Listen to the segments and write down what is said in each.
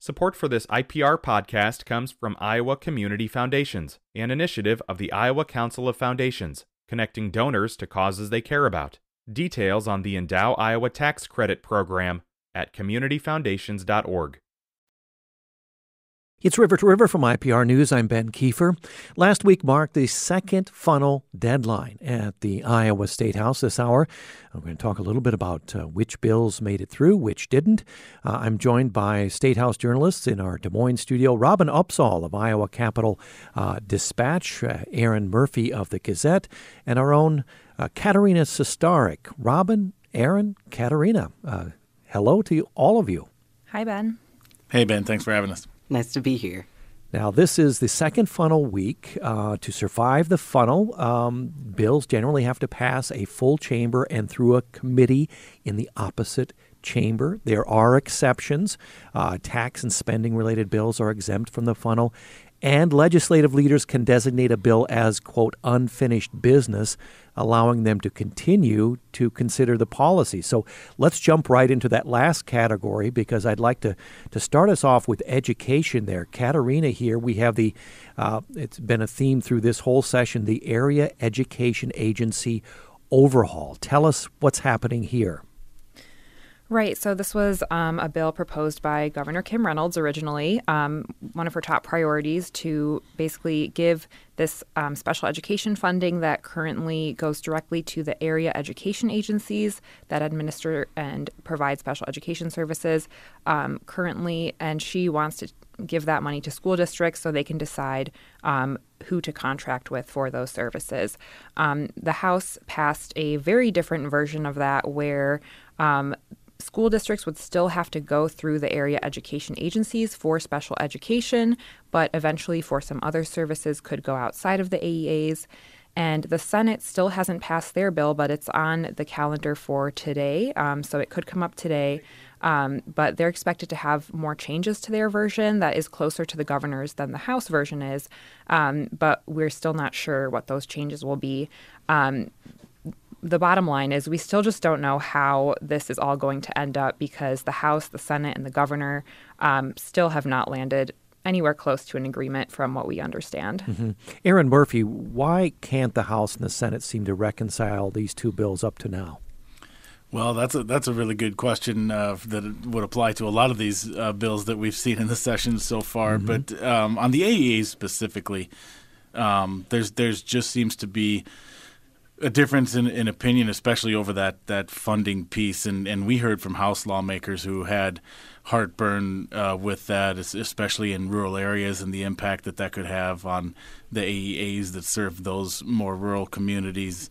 Support for this IPR podcast comes from Iowa Community Foundations, an initiative of the Iowa Council of Foundations, connecting donors to causes they care about. Details on the Endow Iowa Tax Credit Program at communityfoundations.org. It's River to River from IPR News. I'm Ben Kiefer. Last week marked the second funnel deadline at the Iowa State House this hour. I'm going to talk a little bit about which bills made it through, which didn't. I'm joined by State House journalists in our Des Moines studio, Robin Upsall of Iowa Capital Dispatch, Aaron Murphy of the Gazette, and our own Katerina Sestarik. Robin, Aaron, Katerina, hello to all of you. Hi, Ben. Hey, Ben. Thanks for having us. Nice to be here. Now, this is the second funnel week. To survive the funnel, bills generally have to pass a full chamber and through a committee in the opposite chamber. There are exceptions. Tax and spending-related bills are exempt from the funnel. And legislative leaders can designate a bill as, quote, unfinished business, allowing them to continue to consider the policy. So let's jump right into that last category, because I'd like to start us off with education there. Katerina here, we have it's been a theme through this whole session, the Area Education Agency overhaul. Tell us what's happening here. Right. So this was a bill proposed by Governor Kim Reynolds originally. One of her top priorities to basically give this special education funding that currently goes directly to the area education agencies that administer and provide special education services currently. And she wants to give that money to school districts so they can decide who to contract with for those services. The House passed a very different version of that where school districts would still have to go through the area education agencies for special education, but eventually for some other services could go outside of the AEAs. And the Senate still hasn't passed their bill, but it's on the calendar for today, so it could come up today. But they're expected to have more changes to their version that is closer to the governor's than the House version is, but we're still not sure what those changes will be. The bottom line is we still just don't know how this is all going to end up, because the House, the Senate, and the governor still have not landed anywhere close to an agreement from what we understand. Mm-hmm. Aaron Murphy, why can't the House and the Senate seem to reconcile these two bills up to now? Well, that's a really good question that would apply to a lot of these bills that we've seen in the session so far. Mm-hmm. But on the AEAs specifically, there's just seems to be a difference in opinion, especially over that funding piece. And we heard from House lawmakers who had heartburn with that, especially in rural areas, and the impact that could have on the AEAs that serve those more rural communities.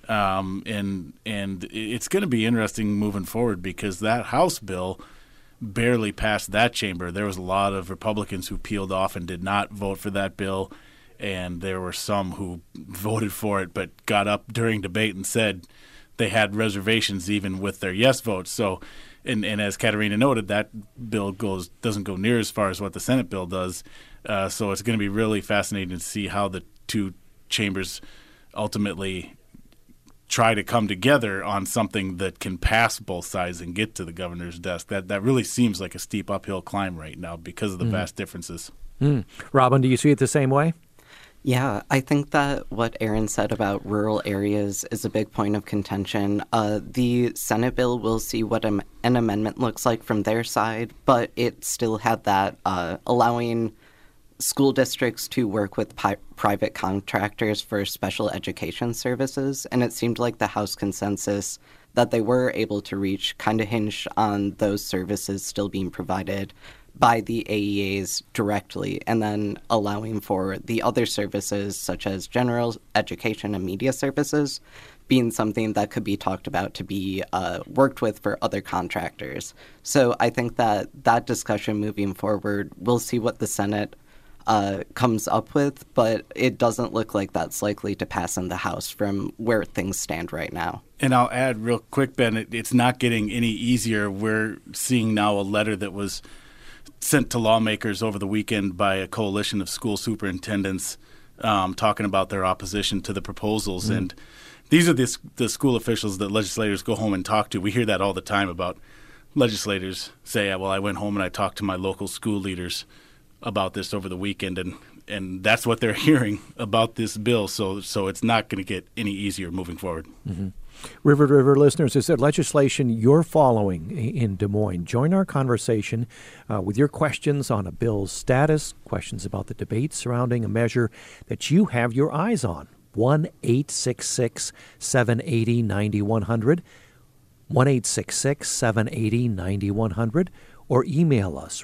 And it's going to be interesting moving forward, because that House bill barely passed that chamber. There was a lot of Republicans who peeled off and did not vote for that bill. And there were some who voted for it but got up during debate and said they had reservations even with their yes votes. So, and as Katerina noted, that bill doesn't go near as far as what the Senate bill does. So it's going to be really fascinating to see how the two chambers ultimately try to come together on something that can pass both sides and get to the governor's desk. That really seems like a steep uphill climb right now because of the vast differences. Robin, do you see it the same way? Yeah, I think that what Aaron said about rural areas is a big point of contention. The Senate bill will see what an amendment looks like from their side, but it still had that allowing school districts to work with private contractors for special education services. And it seemed like the House consensus that they were able to reach kind of hinged on those services still being provided by the AEAs directly, and then allowing for the other services such as general education and media services being something that could be talked about to be worked with for other contractors. So I think that discussion moving forward, we'll see what the Senate comes up with, but it doesn't look like that's likely to pass in the House from where things stand right now. And I'll add real quick, Ben, it's not getting any easier. We're seeing now a letter that was sent to lawmakers over the weekend by a coalition of school superintendents talking about their opposition to the proposals. And these are the school officials that legislators go home and talk to. We hear that all the time about legislators say, well, I went home and I talked to my local school leaders about this over the weekend, and that's what they're hearing about this bill. So it's not going to get any easier moving forward. Mm-hmm. River to River listeners, is there legislation you're following in Des Moines? Join our conversation with your questions on a bill's status, questions about the debate surrounding a measure that you have your eyes on. 1-866-780-9100, 1-866-780-9100, or email us,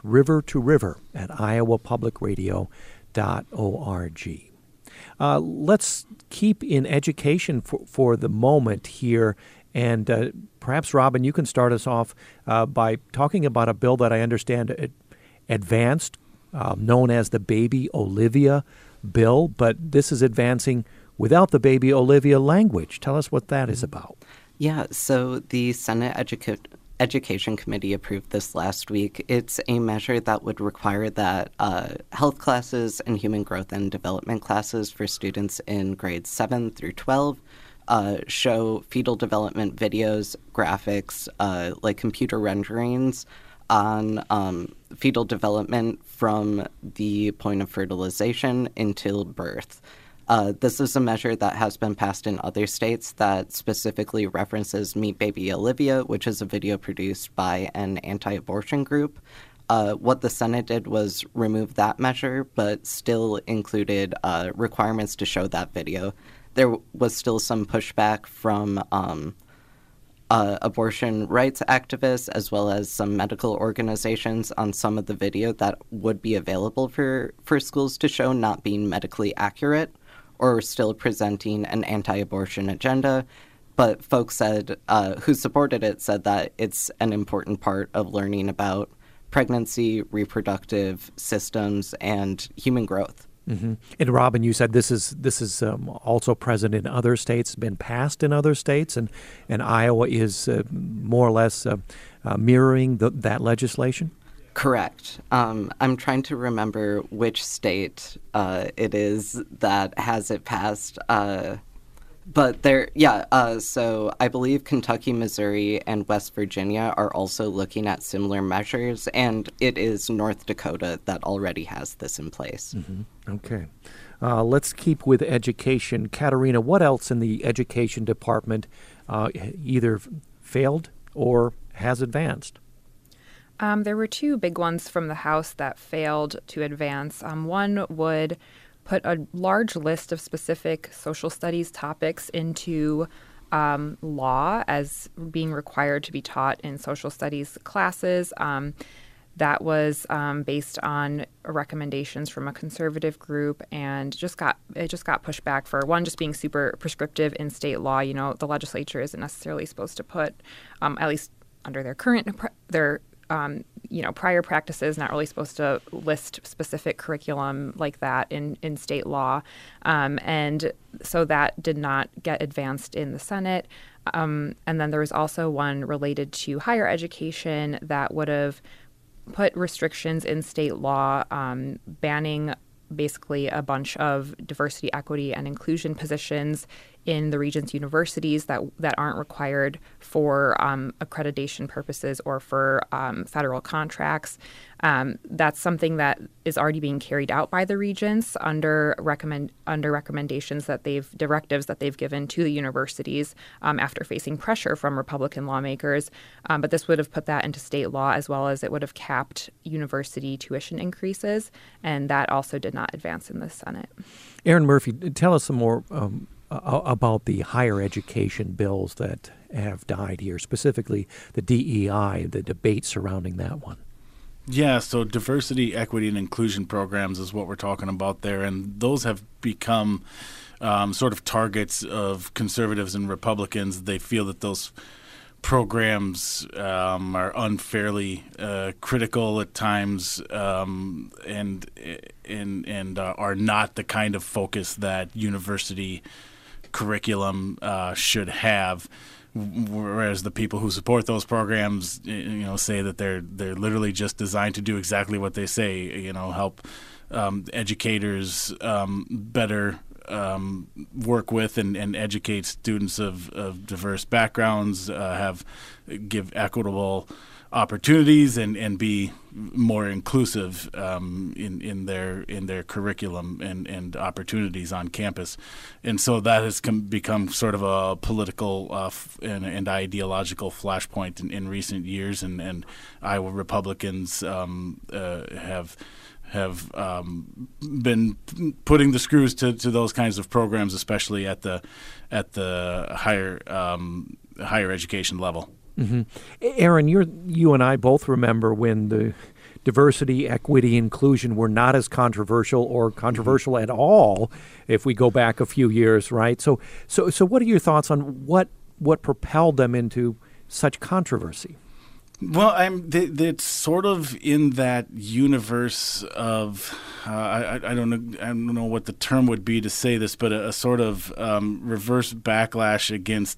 rivertoriver@iowapublicradio.org. Let's keep in education for the moment here. And perhaps, Robin, you can start us off by talking about a bill that I understand advanced, known as the Baby Olivia bill. But this is advancing without the Baby Olivia language. Tell us what that is about. Yeah, so the Senate Education Committee approved this last week. It's a measure that would require that health classes and human growth and development classes for students in grades 7 through 12 show fetal development videos, graphics, like computer renderings on fetal development from the point of fertilization until birth. This is a measure that has been passed in other states that specifically references Meet Baby Olivia, which is a video produced by an anti-abortion group. What the Senate did was remove that measure, but still included requirements to show that video. There was still some pushback from abortion rights activists as well as some medical organizations on some of the video that would be available for schools to show not being medically accurate or still presenting an anti-abortion agenda. But folks said, who supported it said that it's an important part of learning about pregnancy, reproductive systems, and human growth. Mm-hmm. And Robin, you said this is also present in other states, been passed in other states, and Iowa is more or less mirroring that legislation? Correct. I'm trying to remember which state it is that has it passed. But so I believe Kentucky, Missouri, and West Virginia are also looking at similar measures, and it is North Dakota that already has this in place. Mm-hmm. Okay. Let's keep with education. Katerina, what else in the education department either failed or has advanced? There were two big ones from the House that failed to advance. One would put a large list of specific social studies topics into law as being required to be taught in social studies classes. That was based on recommendations from a conservative group, and it just got pushed back for one, just being super prescriptive in state law. You know, the legislature isn't necessarily supposed to put, at least under their prior practices, not really supposed to list specific curriculum like that in state law. And so that did not get advanced in the Senate. And then there was also one related to higher education that would have put restrictions in state law, banning basically a bunch of diversity, equity, and inclusion positions in the region's universities that aren't required for accreditation purposes or for federal contracts. That's something that is already being carried out by the regents under recommendations directives that they've given to the universities after facing pressure from Republican lawmakers. But this would have put that into state law, as well as it would have capped university tuition increases, and that also did not advance in the Senate. Aaron Murphy, tell us some more about the higher education bills that have died here, specifically the DEI, the debate surrounding that one. Yeah, so diversity, equity, and inclusion programs is what we're talking about there, and those have become sort of targets of conservatives and Republicans. They feel that those programs are unfairly critical at times, and are not the kind of focus that university curriculum should have. Whereas the people who support those programs, say that they're literally just designed to do exactly what they say. Help educators better work with and educate students of diverse backgrounds, give equitable opportunities and be more inclusive in their curriculum and opportunities on campus. And so that has become sort of a political and ideological flashpoint in recent years, and Iowa Republicans have been putting the screws to those kinds of programs, especially at the higher education level. Mm-hmm. Aaron, you and I both remember when the diversity, equity, inclusion were not as controversial or controversial at all if we go back a few years, right? So what are your thoughts on what propelled them into such controversy? Well, it's sort of in that universe of I don't know what the term would be to say this, but a sort of reverse backlash against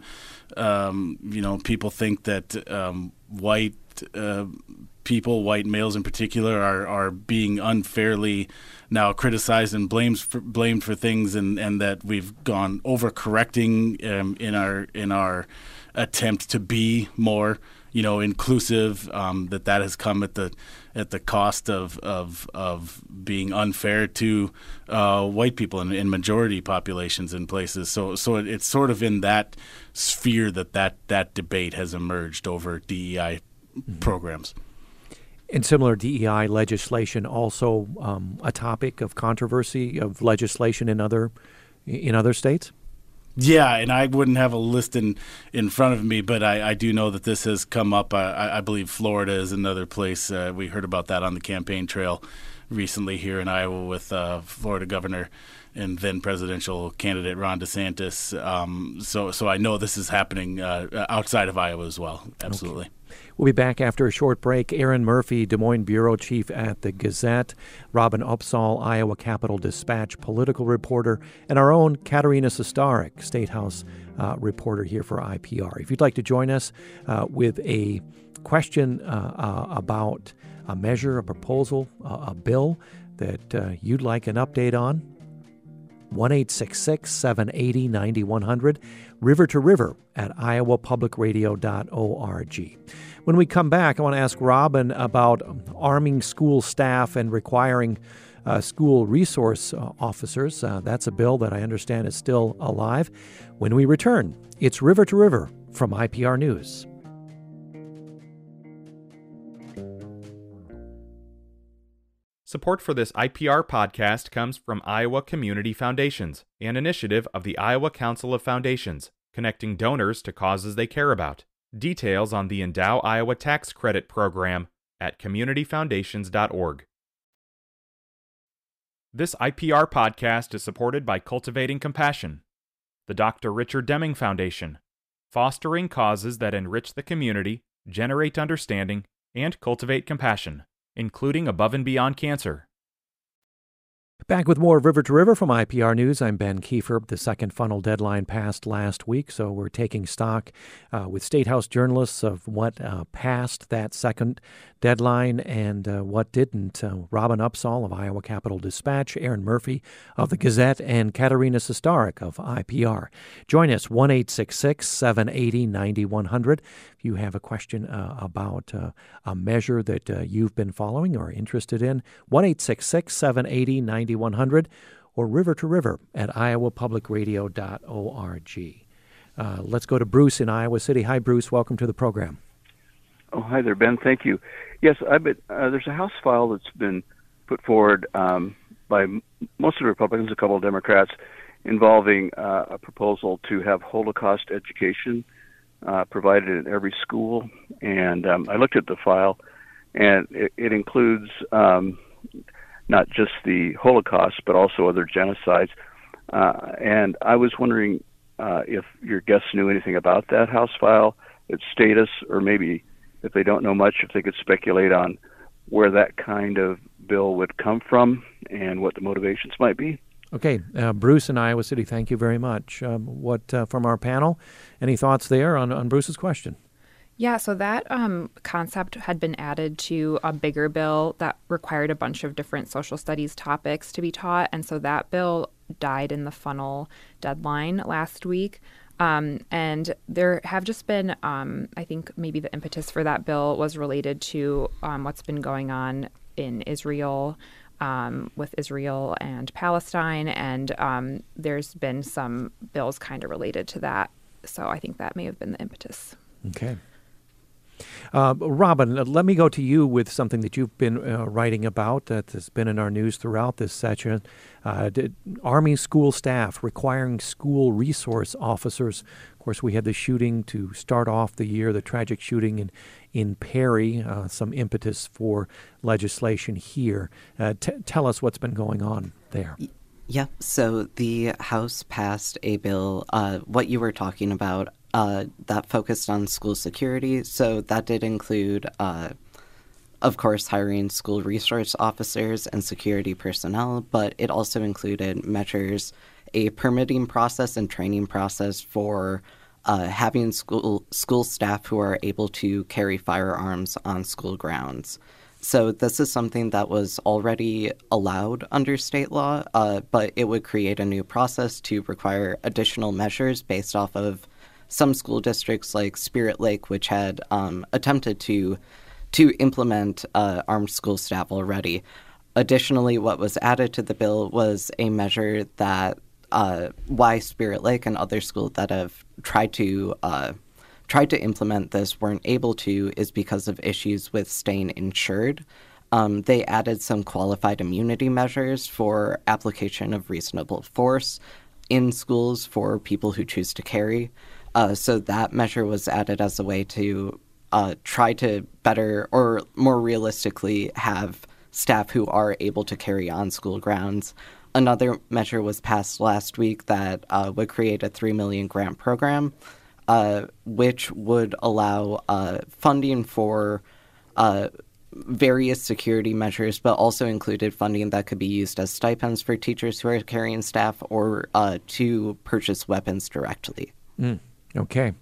people think that white people, white males in particular, are being unfairly now criticized and blamed for things, and that we've gone overcorrecting in our attempt to be more inclusive, that has come at the cost of being unfair to white people in majority populations in places. So it's sort of in that sphere that debate has emerged over DEI programs. And similar DEI legislation also a topic of controversy of legislation in other states? Yeah, and I wouldn't have a list in front of me, but I do know that this has come up. I believe Florida is another place. We heard about that on the campaign trail recently here in Iowa with Florida Governor and then presidential candidate Ron DeSantis. So I know this is happening outside of Iowa as well. Absolutely. Okay. We'll be back after a short break. Aaron Murphy, Des Moines bureau chief at the Gazette, Robin Upsall, Iowa Capitol Dispatch political reporter, and our own Katerina Sostarek, State House reporter here for IPR. If you'd like to join us with a question about a measure, a proposal, a bill that you'd like an update on, 1-866-780-9100, river to river at iowapublicradio.org. When we come back, I want to ask Robin about arming school staff and requiring school resource officers. That's a bill that I understand is still alive. When we return, it's River to River from IPR News. Support for this IPR podcast comes from Iowa Community Foundations, an initiative of the Iowa Council of Foundations, connecting donors to causes they care about. Details on the Endow Iowa Tax Credit Program at communityfoundations.org. This IPR podcast is supported by Cultivating Compassion, the Dr. Richard Deming Foundation, fostering causes that enrich the community, generate understanding, and cultivate compassion, including above and beyond cancer. Back with more River to River from IPR News. I'm Ben Kiefer. The second funnel deadline passed last week, so we're taking stock with State House journalists of what passed that second deadline and what didn't. Robin Upsall of Iowa Capitol Dispatch, Aaron Murphy of the Gazette, and Katerina Sostarek of IPR. Join us, 1-866-780-9100. If you have a question about a measure that you've been following or interested in, 1-866-780-9100 or river to river at iowapublicradio.org. Let's go to Bruce in Iowa City. Hi, Bruce. Welcome to the program. Oh, hi there, Ben. Thank you. Yes, there's a House file that's been put forward by most of the Republicans, a couple of Democrats, involving a proposal to have Holocaust education provided in every school. And I looked at the file, and it includes not just the Holocaust, but also other genocides. And I was wondering if your guests knew anything about that House file, its status, or maybe if they don't know much, if they could speculate on where that kind of bill would come from and what the motivations might be. Okay. Bruce in Iowa City, thank you very much. What from our panel, any thoughts there on Bruce's question? Yeah, so that concept had been added to a bigger bill that required a bunch of different social studies topics to be taught. And so that bill died in the funnel deadline last week. And there have just been, I think maybe the impetus for that bill was related to what's been going on in Israel, with Israel and Palestine. And there's been some bills kind of related to that. So I think that may have been the impetus. Okay. Robin, let me go to you with something that you've been writing about that has been in our news throughout this session. Army school staff requiring school resource officers. Of course, we had the shooting to start off the year, the tragic shooting in Perry, some impetus for legislation here. Tell us what's been going on there. Yeah, so the House passed a bill, what you were talking about, that focused on school security. So that did include, of course, hiring school resource officers and security personnel, but it also included measures, a permitting process and training process for having school staff who are able to carry firearms on school grounds. So this is something that was already allowed under state law, but it would create a new process to require additional measures based off of some school districts like Spirit Lake, which had attempted to implement armed school staff already. Additionally, what was added to the bill was a measure that why Spirit Lake and other schools that have tried to implement this weren't able to is because of issues with staying insured. They added some qualified immunity measures for application of reasonable force in schools for people who choose to carry. So that measure was added as a way to try to better or more realistically have staff who are able to carry on school grounds. Another measure was passed last week that would create a $3 million grant program, which would allow funding for various security measures, but also included funding that could be used as stipends for teachers who are carrying staff or to purchase weapons directly. Okay.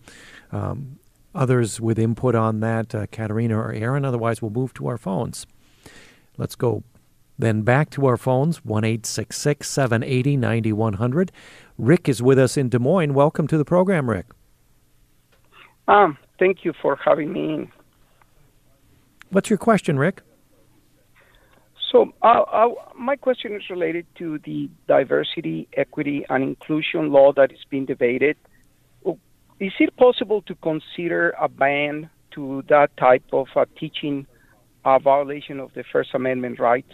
Others with input on that, Katerina or Aaron? Otherwise, we'll move to our phones. Let's go then back to our phones, 1-866-780-9100. Rick is with us in Des Moines. Welcome to the program, Rick. Thank you for having me in. What's your question, Rick? So my question is related to the diversity, equity, and inclusion law that is being debated. Is it possible to consider a ban to that type of teaching a violation of the First Amendment rights?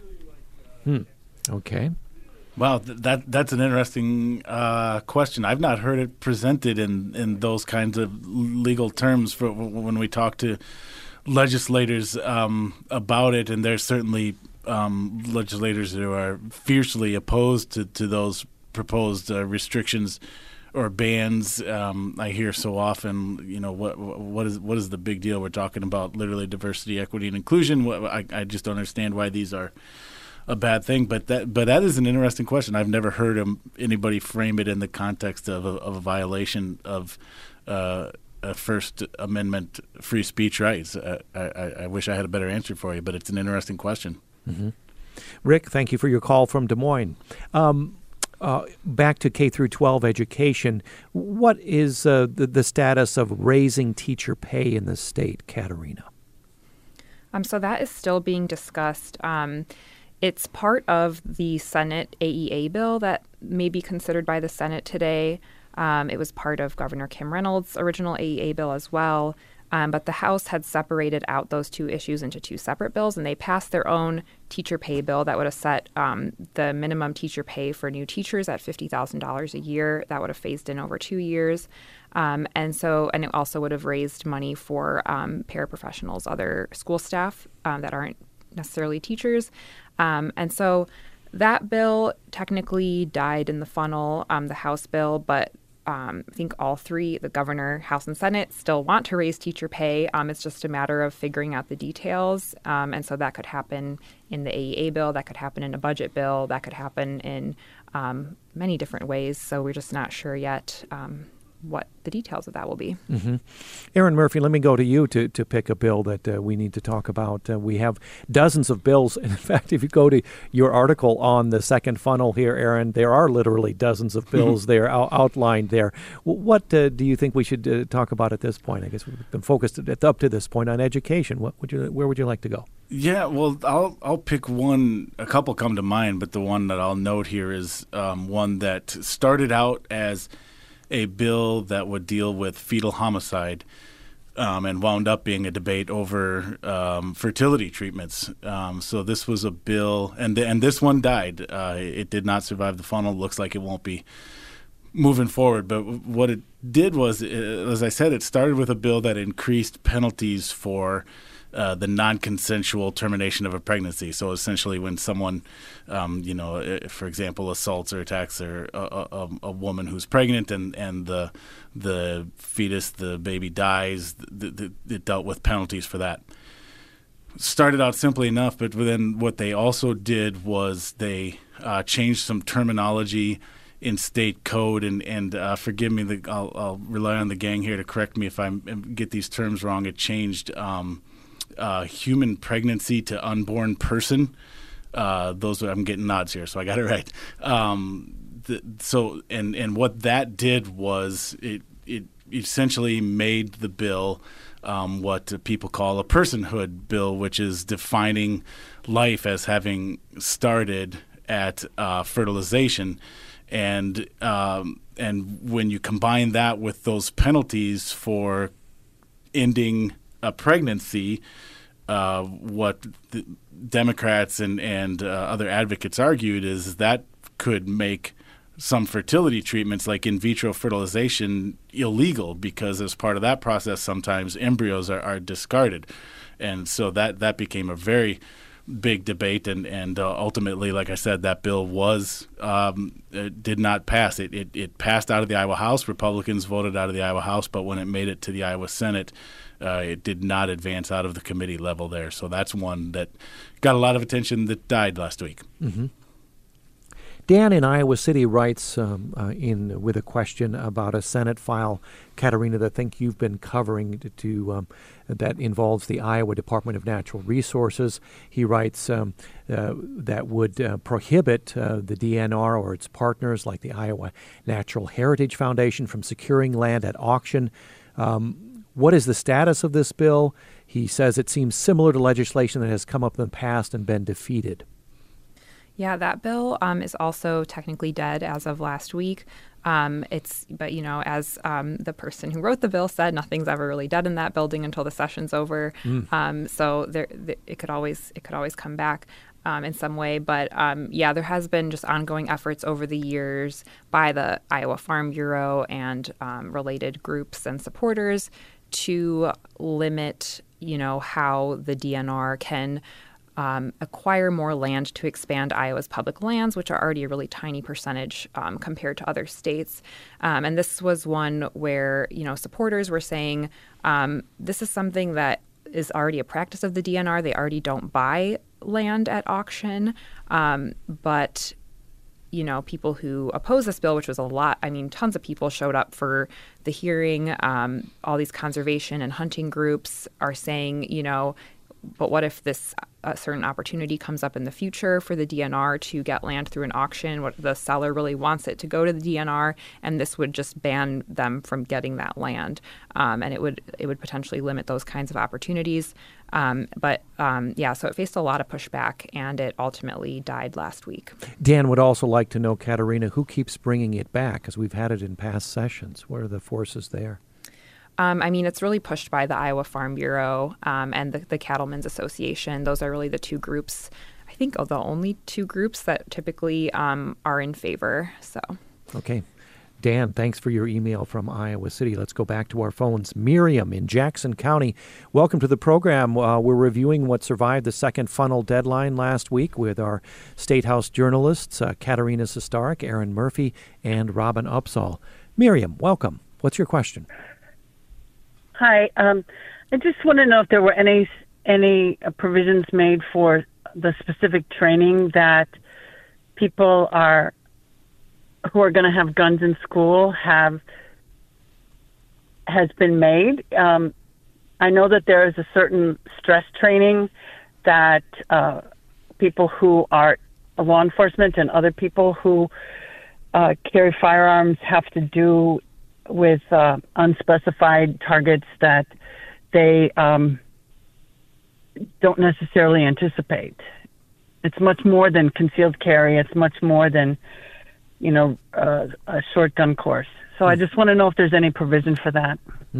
Okay. Wow, that's an interesting question. I've not heard it presented in those kinds of legal terms for when we talk to legislators about it, and there's certainly legislators who are fiercely opposed to those proposed restrictions or bans. I hear so often, what is the big deal? We're talking about literally diversity, equity, and inclusion. I just don't understand why these are a bad thing. But that is an interesting question. I've never heard anybody frame it in the context of a violation of First Amendment free speech rights. I wish I had a better answer for you, but it's an interesting question. Mm-hmm. Rick, thank you for your call from Des Moines. Back to K through 12 education, what is the status of raising teacher pay in the state, Katerina? So that is still being discussed. It's part of the Senate AEA bill that may be considered by the Senate today. It was part of Governor Kim Reynolds' original AEA bill as well. But the House had separated out those two issues into two separate bills, and they passed their own teacher pay bill that would have set the minimum teacher pay for new teachers at $50,000 a year. That would have phased in over 2 years. And it also would have raised money for paraprofessionals, other school staff that aren't necessarily teachers. And so that bill technically died in the funnel, the House bill, but I think all three, the governor, House, and Senate, still want to raise teacher pay. It's just a matter of figuring out the details. And so that could happen in the AEA bill, that could happen in a budget bill, that could happen in many different ways. So we're just not sure yet what the details of that will be. Mm-hmm. Erin Murphy, let me go to you to pick a bill that we need to talk about. We have dozens of bills. In fact, if you go to your article on the second funnel here, Erin, there are literally dozens of bills there outlined there. What do you think we should talk about at this point? I guess we've been focused up to this point on education. Where would you like to go? Yeah, well, I'll pick one. A couple come to mind, but the one that I'll note here is one that started out as a bill that would deal with fetal homicide and wound up being a debate over fertility treatments. So this was a bill, and this one died. It did not survive the funnel. Looks like it won't be moving forward. But what it did was, as I said, it started with a bill that increased penalties for the non-consensual termination of a pregnancy. So essentially when someone, for example, assaults or attacks a woman who's pregnant and the fetus, the baby dies, it dealt with penalties for that. Started out simply enough, but then what they also did was they changed some terminology in state code, and forgive me, I'll rely on the gang here to correct me if I get these terms wrong. It changed human pregnancy to unborn person. I'm getting nods here, so I got it right. And what that did was it essentially made the bill what people call a personhood bill, which is defining life as having started at fertilization. And when you combine that with those penalties for ending a pregnancy, what the Democrats and other advocates argued is that could make some fertility treatments like in vitro fertilization illegal, because as part of that process sometimes embryos are discarded. And so that became a very big debate, and ultimately, like I said, that bill did not pass. It passed out of the Iowa House. Republicans voted out of the Iowa House, but when it made it to the Iowa Senate, it did not advance out of the committee level there. So that's one that got a lot of attention that died last week. Mm-hmm. Dan in Iowa City writes with a question about a Senate file, Katerina, that I think you've been covering that involves the Iowa Department of Natural Resources. He writes that would prohibit the DNR or its partners like the Iowa Natural Heritage Foundation from securing land at auction. What is the status of this bill? He says it seems similar to legislation that has come up in the past and been defeated. Yeah, that bill is also technically dead as of last week. As the person who wrote the bill said, nothing's ever really dead in that building until the session's over. So it could always come back in some way. But there has been just ongoing efforts over the years by the Iowa Farm Bureau and related groups and supporters to limit, how the DNR can acquire more land to expand Iowa's public lands, which are already a really tiny percentage compared to other states. And this was one where, supporters were saying this is something that is already a practice of the DNR. They already don't buy land at auction. But people who oppose this bill, which was a lot, tons of people showed up for the hearing. All these conservation and hunting groups are saying, but what if this certain opportunity comes up in the future for the DNR to get land through an auction? What the seller really wants it to go to the DNR, and this would just ban them from getting that land, and it would potentially limit those kinds of opportunities. So it faced a lot of pushback, and it ultimately died last week. Dan would also like to know, Katerina, who keeps bringing it back, because we've had it in past sessions. What are the forces there? It's really pushed by the Iowa Farm Bureau and the Cattlemen's Association. Those are really the two groups, I think, the only two groups that typically are in favor. So, okay. Dan, thanks for your email from Iowa City. Let's go back to our phones. Miriam in Jackson County, welcome to the program. We're reviewing what survived the second funnel deadline last week with our State House journalists, Katerina Sestarik, Erin Murphy, and Robin Upsall. Miriam, welcome. What's your question? Hi. I just want to know if there were any provisions made for the specific training that people who are going to have guns in school have has been made. I know that there is a certain stress training that people who are law enforcement and other people who carry firearms have to do with unspecified targets that they don't necessarily anticipate. It's much more than concealed carry. It's much more than, a shotgun course. So I just want to know if there's any provision for that.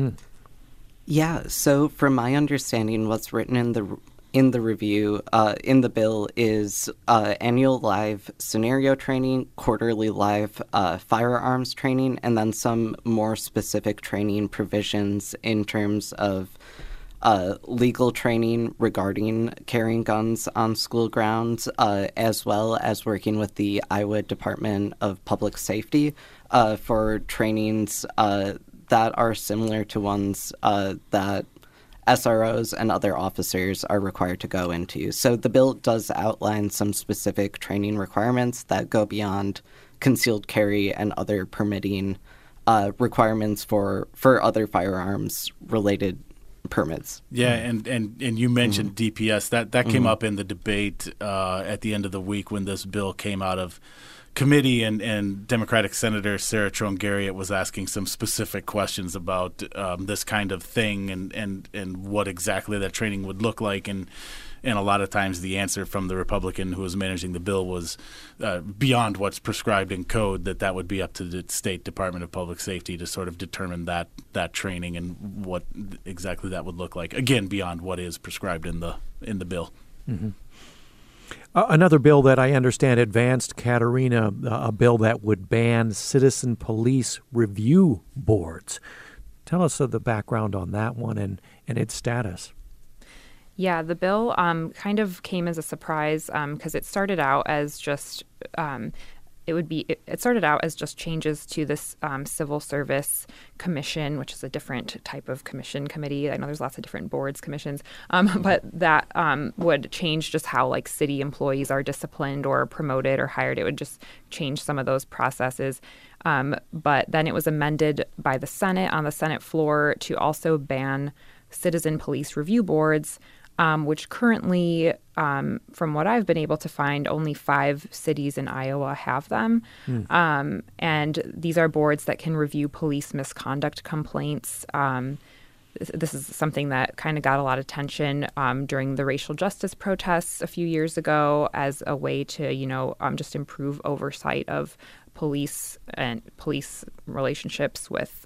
Yeah, so from my understanding, what's written in the review, in the bill, is annual live scenario training, quarterly live firearms training, and then some more specific training provisions in terms of legal training regarding carrying guns on school grounds, as well as working with the Iowa Department of Public Safety for trainings that are similar to ones that SROs and other officers are required to go into. So the bill does outline some specific training requirements that go beyond concealed carry and other permitting requirements for other firearms-related permits. Yeah, and you mentioned DPS. That came up in the debate at the end of the week when this bill came out of committee, and Democratic Senator Sarah Trone Garriott was asking some specific questions about this kind of thing and what exactly that training would look like. And a lot of times the answer from the Republican who was managing the bill was beyond what's prescribed in code, that would be up to the State Department of Public Safety to sort of determine that training and what exactly that would look like. Again, beyond what is prescribed in the bill. Mm-hmm. Another bill that I understand advanced, Katerina, a bill that would ban citizen police review boards. Tell us the background on that one and its status. Yeah, the bill kind of came as a surprise because it started out as just it started out as just changes to this Civil Service Commission, which is a different type of committee. I know there's lots of different boards, commissions, but that would change just how city employees are disciplined or promoted or hired. It would just change some of those processes. But then it was amended by the Senate on the Senate floor to also ban citizen police review boards, which currently, from what I've been able to find, only 5 cities in Iowa have them. And these are boards that can review police misconduct complaints. This is something that kind of got a lot of attention during the racial justice protests a few years ago as a way to, just improve oversight of police and police relationships with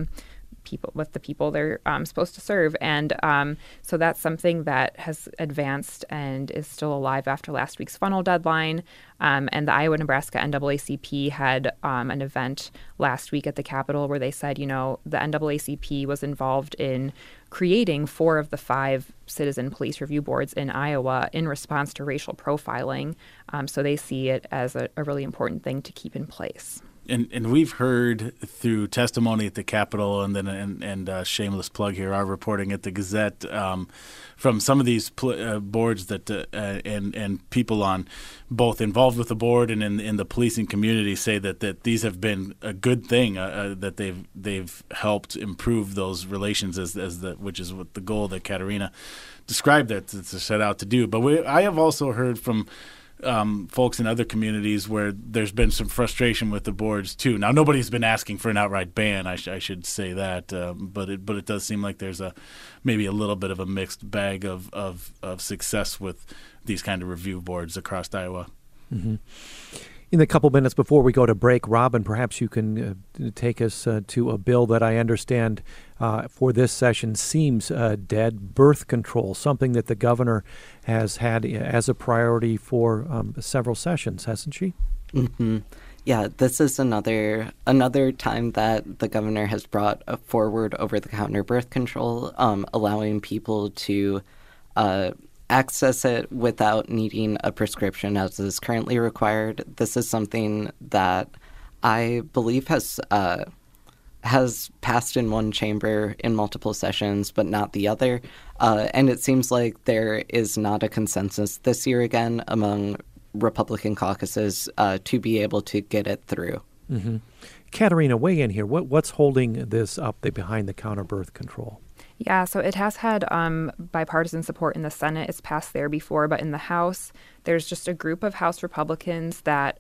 the people they're supposed to serve. And so that's something that has advanced and is still alive after last week's funnel deadline. And the Iowa-Nebraska NAACP had an event last week at the Capitol where they said, the NAACP was involved in creating 4 of the 5 citizen police review boards in Iowa in response to racial profiling. So they see it as a really important thing to keep in place. And we've heard through testimony at the Capitol and shameless plug here, our reporting at the Gazette, from some of these boards that and people on both involved with the board and in the policing community say that these have been a good thing, that they've helped improve those relations which is what the goal that Katerina described that to set out to do. But I have also heard from folks in other communities where there's been some frustration with the boards too. Now, nobody's been asking for an outright ban. I should say that, but it does seem like there's maybe a little bit of a mixed bag of success with these kind of review boards across Iowa. Mm-hmm. In the couple minutes before we go to break, Robin, perhaps you can take us to a bill that I understand for this session seems dead, birth control, something that the governor has had as a priority for several sessions, hasn't she? Mm-hmm. Yeah, this is another time that the governor has brought forward over-the-counter birth control, allowing people to access it without needing a prescription as is currently required. This is something that I believe has passed in one chamber in multiple sessions, but not the other. And it seems like there is not a consensus this year again among Republican caucuses to be able to get it through. Mm-hmm. Katerina, weigh in here. What's holding this up, the behind-the-counter birth control? Yeah, so it has had bipartisan support in the Senate. It's passed there before, but in the House, there's just a group of House Republicans that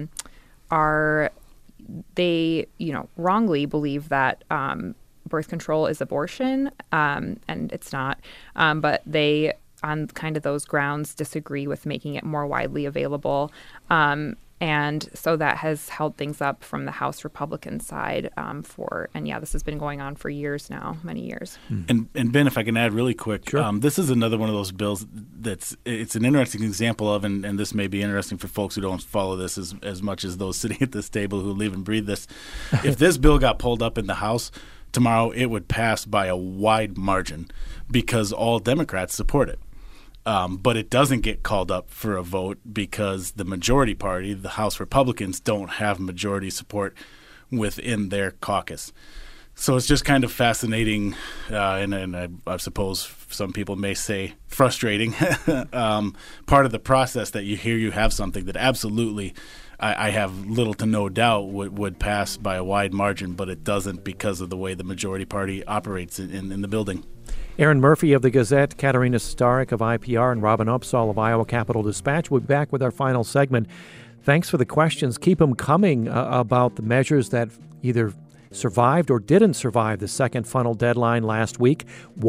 wrongly believe that birth control is abortion, and it's not. But they, on kind of those grounds, disagree with making it more widely available. And so that has held things up from the House Republican side this has been going on for years now, many years. And Ben, if I can add really quick, sure. This is another one of those bills it's an interesting example of, and this may be interesting for folks who don't follow this as much as those sitting at this table who live and breathe this. If this bill got pulled up in the House tomorrow, it would pass by a wide margin because all Democrats support it. But it doesn't get called up for a vote because the majority party, the House Republicans, don't have majority support within their caucus. So it's just kind of fascinating, and I suppose some people may say frustrating, part of the process that you have something that absolutely I have little to no doubt would pass by a wide margin, but it doesn't because of the way the majority party operates in the building. Aaron Murphy of the Gazette, Katerina Sostaric of IPR, and Robin Upsall of Iowa Capital Dispatch. We'll be back with our final segment. Thanks for the questions. Keep them coming about the measures that either survived or didn't survive the second funnel deadline last week.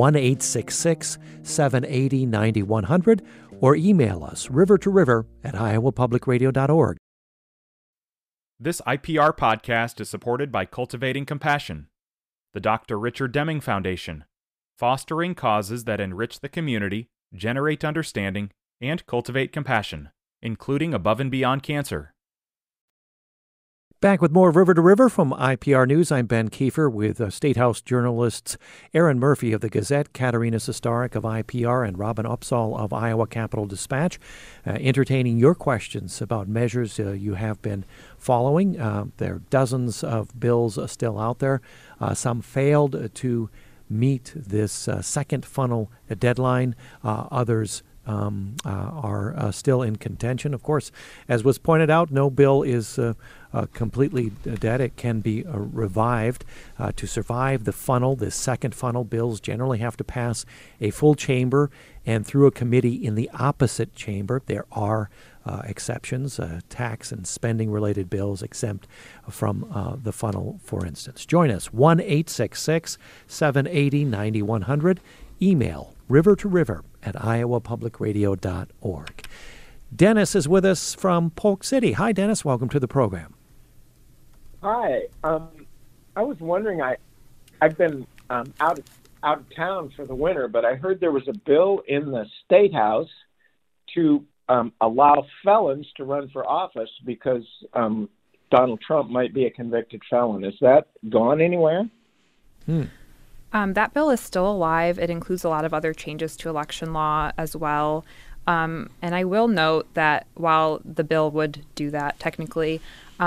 1-866-780-9100 or email us river2river@iowapublicradio.org. This IPR podcast is supported by Cultivating Compassion, the Dr. Richard Deming Foundation, fostering causes that enrich the community, generate understanding, and cultivate compassion, including Above and Beyond Cancer. Back with more River to River from IPR News. I'm Ben Kiefer with State House journalists Aaron Murphy of the Gazette, Katerina Sostaric of IPR, and Robin Upsall of Iowa Capital Dispatch, entertaining your questions about measures you have been following. There are dozens of bills still out there. Some failed to meet this second funnel deadline. Others are still in contention. Of course, as was pointed out, no bill is completely dead. It can be revived. To survive the funnel, the second funnel, bills generally have to pass a full chamber and through a committee in the opposite chamber. There are exceptions, tax and spending-related bills exempt from the funnel, for instance. Join us, 1-866-780-9100. Email river2river@iowapublicradio.org. Dennis is with us from Polk City. Hi, Dennis. Welcome to the program. Hi. I was wondering, I've been out of town for the winter, but I heard there was a bill in the State House to allow felons to run for office because Donald Trump might be a convicted felon. Is that gone anywhere? That bill is still alive. It includes a lot of other changes to election law as well. And I will note that while the bill would do that technically,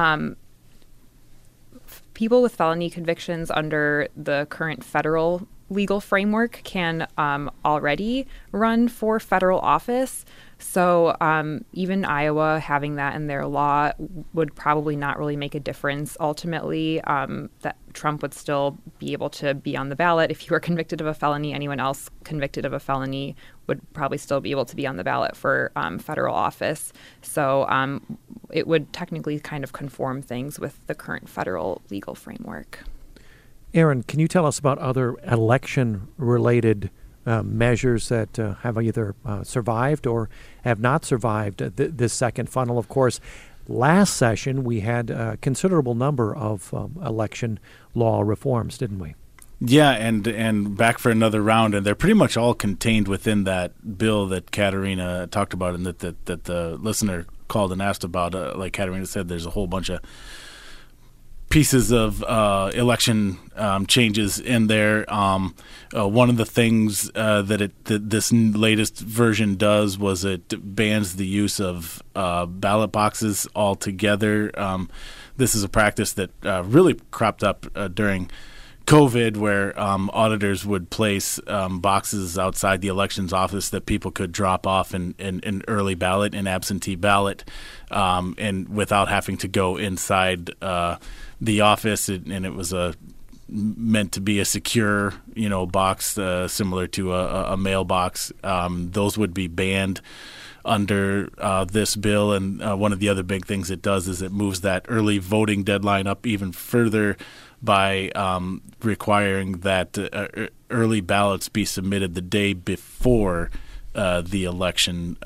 people with felony convictions under the current federal legal framework can already run for federal office. So even Iowa having that in their law would probably not really make a difference. Ultimately, that Trump would still be able to be on the ballot. If he were convicted of a felony, anyone else convicted of a felony would probably still be able to be on the ballot for federal office. So it would technically kind of conform things with the current federal legal framework. Aaron, can you tell us about other election-related measures that have either survived or have not survived this second funnel? Of course, last session we had a considerable number of election law reforms, didn't we? Yeah, and back for another round, and they're pretty much all contained within that bill that Katerina talked about and that the listener called and asked about. Like Katerina said, there's a whole bunch of pieces of election changes in there. One of the things that this latest version does was it bans the use of ballot boxes altogether. This is a practice that really cropped up during COVID, where auditors would place boxes outside the elections office that people could drop off in early ballot and absentee ballot, and without having to go inside the office, and it was meant to be a secure, box similar to a mailbox. Those would be banned under this bill, and one of the other big things it does is it moves that early voting deadline up even further by requiring that early ballots be submitted the day before the election,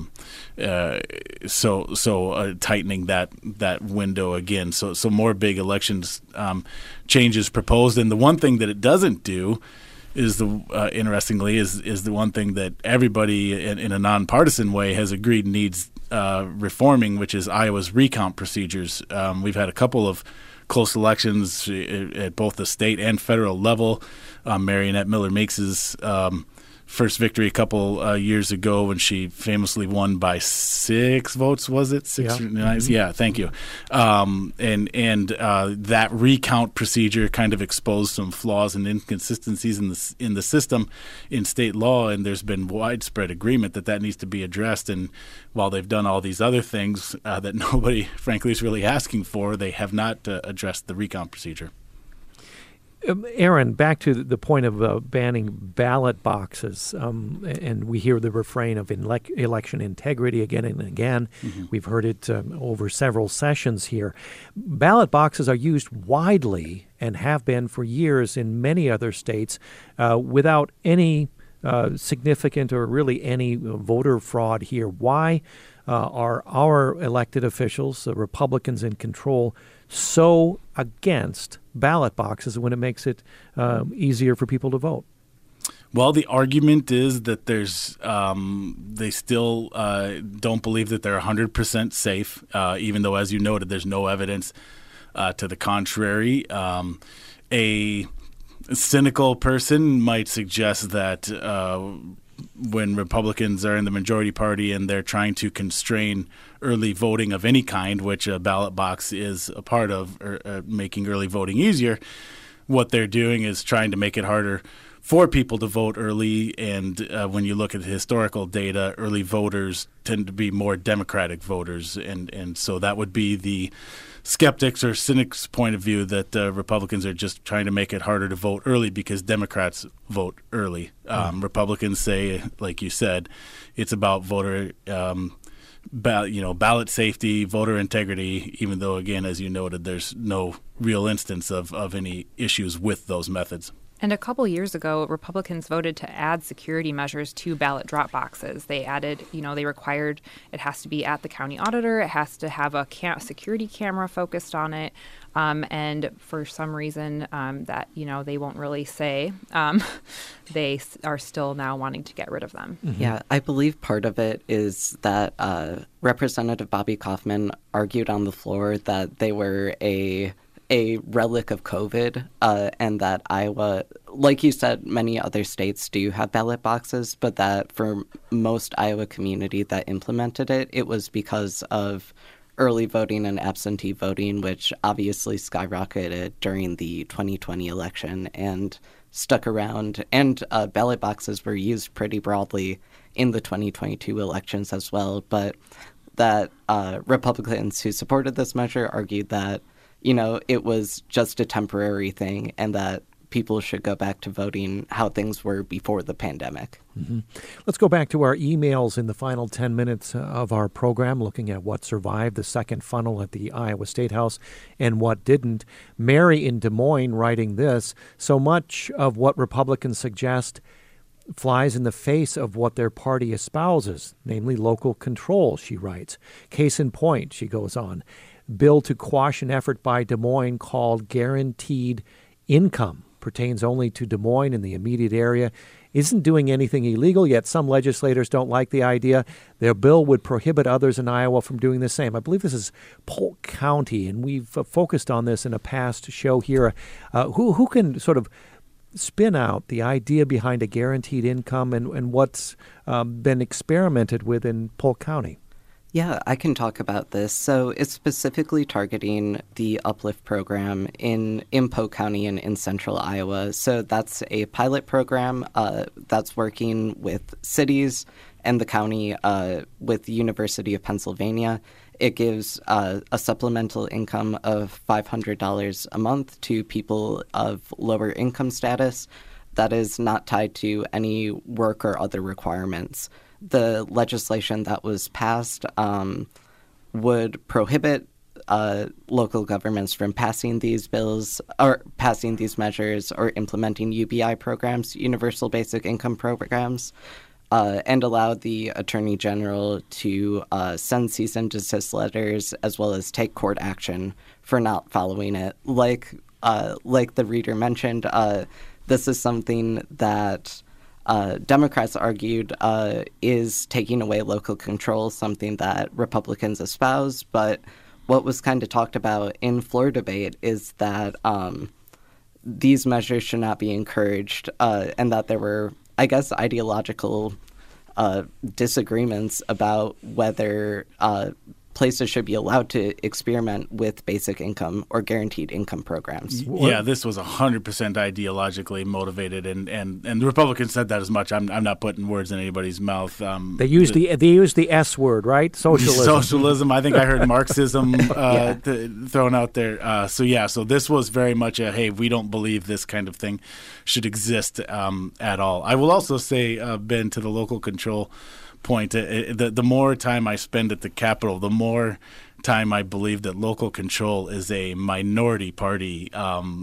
so tightening that window again. So more big elections changes proposed, and the one thing that it doesn't do is interestingly is the one thing that everybody in a nonpartisan way has agreed needs reforming, which is Iowa's recount procedures. We've had a couple of close elections at both the state and federal level. Marionette Miller Makes' first victory a couple years ago when she famously won by 6 votes, was it? 6 or 9? Mm-hmm. Yeah, thank you. And that recount procedure kind of exposed some flaws and inconsistencies in the system in state law, and there's been widespread agreement that needs to be addressed. And while they've done all these other things that nobody, frankly, is really asking for, they have not addressed the recount procedure. Aaron, back to the point of banning ballot boxes, and we hear the refrain of election integrity again and again. Mm-hmm. We've heard it over several sessions here. Ballot boxes are used widely and have been for years in many other states without any significant or really any voter fraud here. Why are our elected officials, the Republicans in control, so against ballot boxes when it makes it easier for people to vote? Well, the argument is that they still don't believe that they're 100% safe, even though, as you noted, there's no evidence to the contrary. A cynical person might suggest that when Republicans are in the majority party and they're trying to constrain early voting of any kind, which a ballot box is a part of, or making early voting easier, what they're doing is trying to make it harder for people to vote early. And when you look at the historical data, early voters tend to be more Democratic voters. And so that would be the skeptics or cynics' point of view, that Republicans are just trying to make it harder to vote early because Democrats vote early. Republicans say, like you said, it's about voter ballot safety, voter integrity, even though, again, as you noted, there's no real instance of any issues with those methods. And a couple years ago, Republicans voted to add security measures to ballot drop boxes. They added, they required it has to be at the county auditor. It has to have a security camera focused on it. And for some reason that, they won't really say, they are still now wanting to get rid of them. Mm-hmm. Yeah, I believe part of it is that Representative Bobby Kaufman argued on the floor that they were a relic of COVID, and that Iowa, like you said, many other states do have ballot boxes, but that for most Iowa community that implemented it, it was because of early voting and absentee voting, which obviously skyrocketed during the 2020 election and stuck around. And ballot boxes were used pretty broadly in the 2022 elections as well, but that Republicans who supported this measure argued that it was just a temporary thing and that people should go back to voting how things were before the pandemic. Mm-hmm. Let's go back to our emails in the final 10 minutes of our program, looking at what survived the second funnel at the Iowa State House and what didn't. Mary in Des Moines writing this: so much of what Republicans suggest flies in the face of what their party espouses, namely local control, she writes. Case in point, she goes on, bill to quash an effort by Des Moines called Guaranteed Income pertains only to Des Moines and the immediate area, isn't doing anything illegal, yet some legislators don't like the idea. Their bill would prohibit others in Iowa from doing the same. I believe this is Polk County, and we've focused on this in a past show here. Who can sort of spin out the idea behind a guaranteed income and what's been experimented with in Polk County? Yeah, I can talk about this. So it's specifically targeting the Uplift program in Polk County and in central Iowa. So that's a pilot program that's working with cities and the county with the University of Pennsylvania. It gives a supplemental income of $500 a month to people of lower income status that is not tied to any work or other requirements. The legislation that was passed would prohibit local governments from passing these bills or passing these measures or implementing UBI programs, Universal Basic Income programs, and allow the Attorney General to send cease and desist letters as well as take court action for not following it. Like the reader mentioned, this is something that Democrats argued is taking away local control, something that Republicans espouse. But what was kind of talked about in floor debate is that these measures should not be encouraged and that there were, I guess, ideological disagreements about whether places should be allowed to experiment with basic income or guaranteed income programs. Yeah, this was 100% ideologically motivated, and the Republicans said that as much. I'm not putting words in anybody's mouth. They used the S word, right? Socialism. Socialism. I think I heard Marxism thrown out there. So this was very much a, hey, we don't believe this kind of thing should exist at all. I will also say, Ben, to the local control point, the more time I spend at the Capitol, the more time I believe that local control is a minority party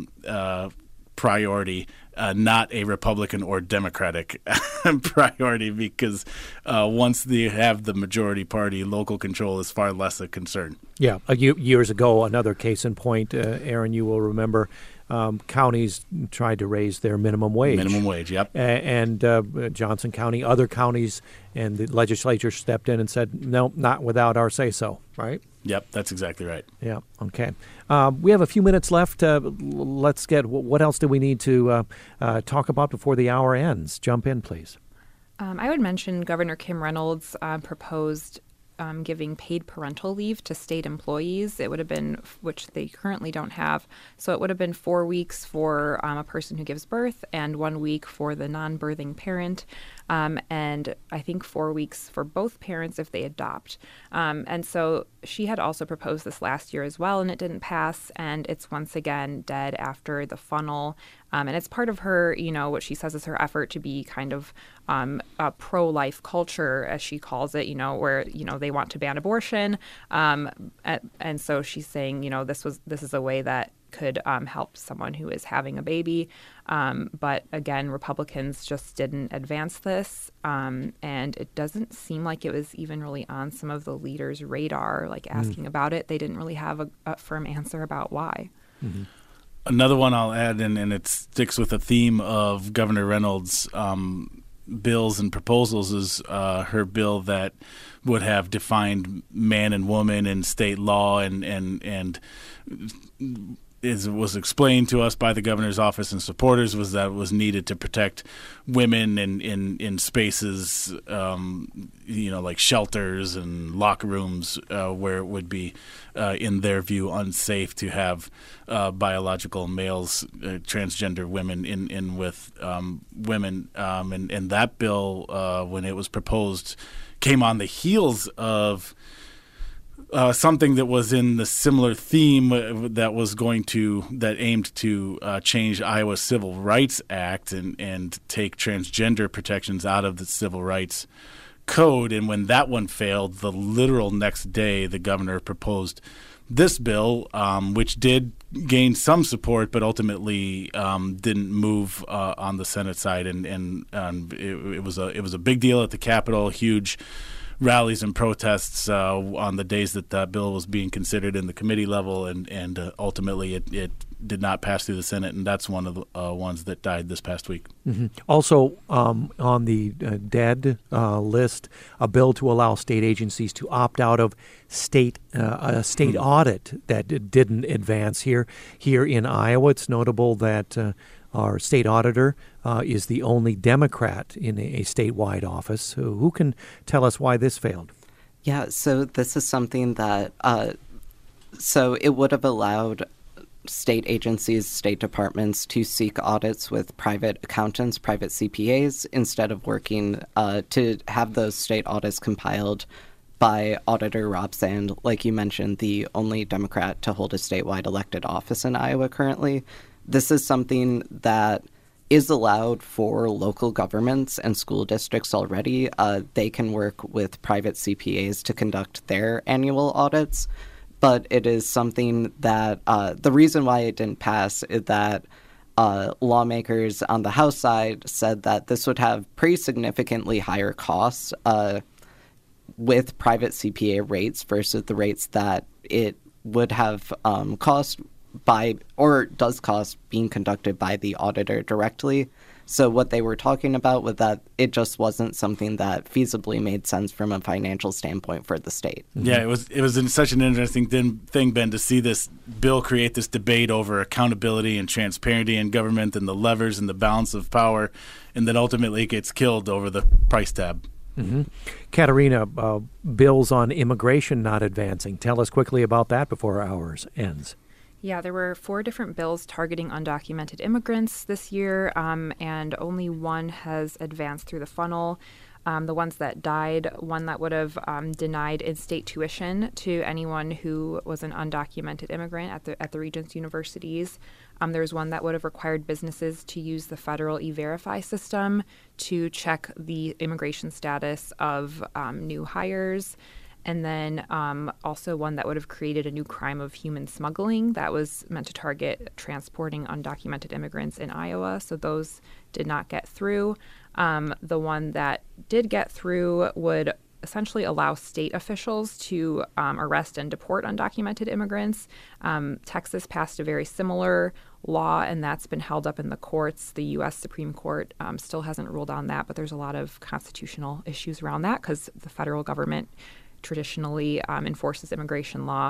priority, not a Republican or Democratic priority, because once they have the majority party, local control is far less a concern. Yeah. Years ago, another case in point, Aaron, you will remember, counties tried to raise their minimum wage. Minimum wage, yep. And Johnson County, other counties, and the legislature stepped in and said, no, not without our say-so, right? Yep, that's exactly right. Yeah, okay. We have a few minutes left. Let's get, what else do we need to talk about before the hour ends? Jump in, please. I would mention Governor Kim Reynolds proposed giving paid parental leave to state employees. It would have been, which they currently don't have, so it would have been 4 weeks for a person who gives birth and 1 week for the non-birthing parent, and I think 4 weeks for both parents if they adopt. And so she had also proposed this last year as well, and it didn't pass, and it's once again dead after the funnel. And it's part of her, what she says is her effort to be kind of a pro-life culture, as she calls it, where, they want to ban abortion. And so she's saying, this is a way that could help someone who is having a baby. But again, Republicans just didn't advance this. And it doesn't seem like it was even really on some of the leaders' radar, like asking about it. They didn't really have a firm answer about why. Mm-hmm. Another one I'll add, and it sticks with the theme of Governor Reynolds' bills and proposals, is her bill that would have defined man and woman in state law, and was explained to us by the governor's office and supporters was that it was needed to protect women in spaces, like shelters and locker rooms where it would be, in their view, unsafe to have biological males, transgender women in with women. And that bill, when it was proposed, came on the heels of something that was in the similar theme that aimed to change Iowa's Civil Rights Act and take transgender protections out of the Civil Rights Code. And when that one failed, the literal next day, the governor proposed this bill, which did gain some support, but ultimately didn't move on the Senate side. And it was a big deal at the Capitol, huge rallies and protests on the days that bill was being considered in the committee level, and ultimately it did not pass through the Senate, and that's one of the ones that died this past week. Mm-hmm. Also on the dead list, a bill to allow state agencies to opt out of state audit that didn't advance here in Iowa. It's notable that our state auditor is the only Democrat in a statewide office. Who can tell us why this failed? Yeah, so this is something that, so it would have allowed state agencies, state departments to seek audits with private accountants, private CPAs, instead of working to have those state audits compiled by Auditor Rob Sand, like you mentioned, the only Democrat to hold a statewide elected office in Iowa currently. This is something that is allowed for local governments and school districts already. They can work with private CPAs to conduct their annual audits, but it is something that the reason why it didn't pass is that lawmakers on the House side said that this would have pretty significantly higher costs with private CPA rates versus the rates that it would have cost by, or does cost, being conducted by the auditor directly. So what they were talking about was that it just wasn't something that feasibly made sense from a financial standpoint for the state. Yeah, it was such an interesting thing, Ben, to see this bill create this debate over accountability and transparency in government and the levers and the balance of power, and then ultimately it gets killed over the price tab. Mm-hmm. Katerina, bills on immigration not advancing. Tell us quickly about that before our hour ends. Yeah, there were 4 different bills targeting undocumented immigrants this year, and only one has advanced through the funnel. The ones that died, one that would have denied in-state tuition to anyone who was an undocumented immigrant at the Regents universities. There was one that would have required businesses to use the federal E-Verify system to check the immigration status of new hires. And then also one that would have created a new crime of human smuggling that was meant to target transporting undocumented immigrants in Iowa. So those did not get through. The one that did get through would essentially allow state officials to arrest and deport undocumented immigrants. Texas passed a very similar law, and that's been held up in the courts. The U.S. Supreme Court still hasn't ruled on that, but there's a lot of constitutional issues around that because the federal government traditionally enforces immigration law.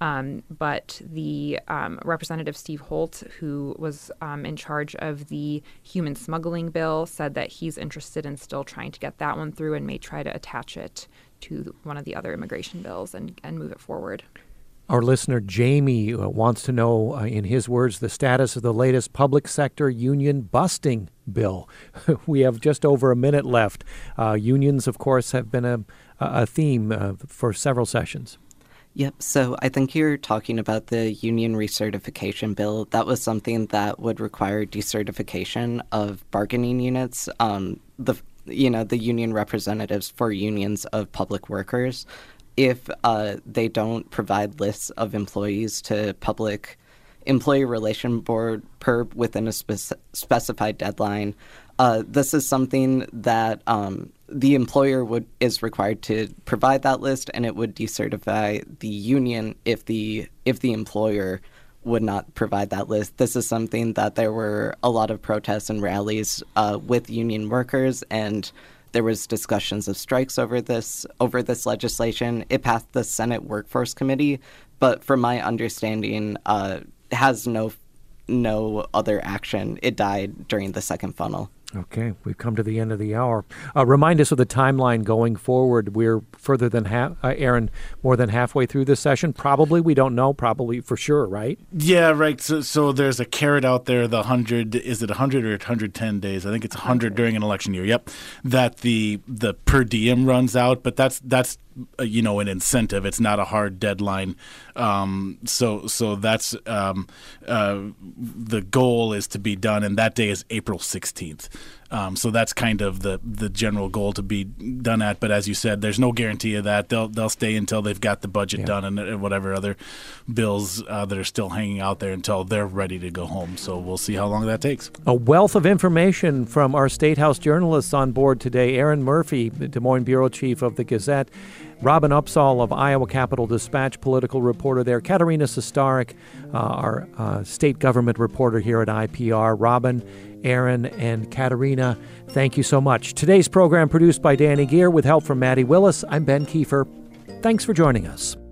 But the Representative Steve Holt, who was in charge of the human smuggling bill, said that he's interested in still trying to get that one through and may try to attach it to one of the other immigration bills and move it forward. Our listener, Jamie, wants to know, in his words, the status of the latest public sector union busting bill. We have just over a minute left. Unions, of course, have been a theme for several sessions. Yep. So I think you're talking about the union recertification bill. That was something that would require decertification of bargaining units. The union representatives for unions of public workers, if they don't provide lists of employees to Public Employee Relation Board PERB within a specified deadline. This is something that the employer is required to provide that list, and it would decertify the union if the employer would not provide that list. This is something that there were a lot of protests and rallies with union workers, and there was discussions of strikes over this legislation. It passed the Senate Workforce Committee, but from my understanding, has no other action. It died during the second funnel. Okay, we've come to the end of the hour. Remind us of the timeline going forward. We're further than Aaron, more than halfway through this session. Probably, we don't know. Probably for sure, right? Yeah, right. So there's a carrot out there. The 100, is it 100 or 110 days? I think it's 100 during an election year. Yep, that the per diem runs out, but that's an incentive. It's not a hard deadline. So that's the goal is to be done, and that day is April 16th. So that's kind of the general goal to be done at. But as you said, there's no guarantee of that. They'll stay until they've got the budget done and whatever other bills that are still hanging out there until they're ready to go home. So we'll see how long that takes. A wealth of information from our State House journalists on board today. Aaron Murphy, the Des Moines bureau chief of the Gazette. Robin Upsall of Iowa Capital Dispatch, political reporter there. Katerina Sestarik, our state government reporter here at IPR. Robin, Aaron, and Katerina, thank you so much. Today's program produced by Danny Gear with help from Maddie Willis. I'm Ben Kiefer. Thanks for joining us.